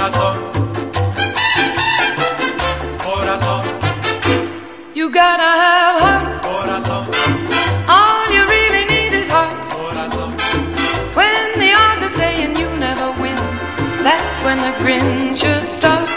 Corazón, corazón, You gotta have heart. corazón, All you really need is heart. corazón, When the odds are saying you never win, that's when the grin should start.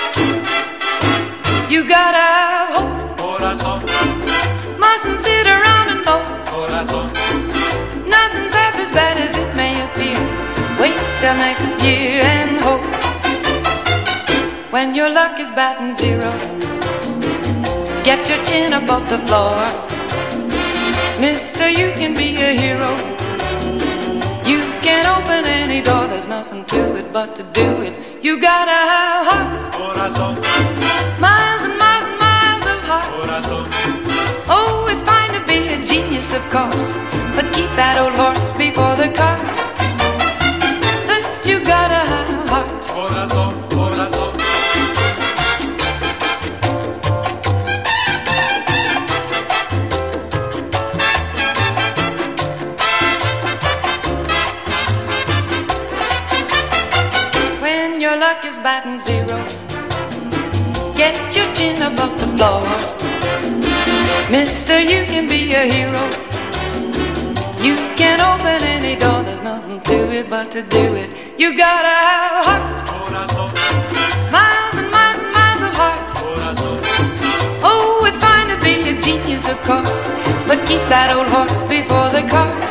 You gotta have hope. corazón, Mustn't sit around and mope. corazón, Nothing's half as bad as it may appear. Wait till next year and hope. When your luck is batting zero, get your chin above the floor. Mister, you can be a hero. You can open any door, there's nothing to it but to do it. You gotta have heart. corazón, Miles and miles and miles of heart. corazón, Oh, it's fine to be a genius, of course, but keep that old horse before the cart. First you gotta have heart. corazón, corazón. When your luck is batting zero, get your chin above the floor. Mister, you can be a hero. You can open any door, there's nothing to it but to do it. You gotta have heart. Corazón, Miles and miles and miles of heart. corazón, Oh, it's fine to be a genius, of course, but keep that old horse before the cart.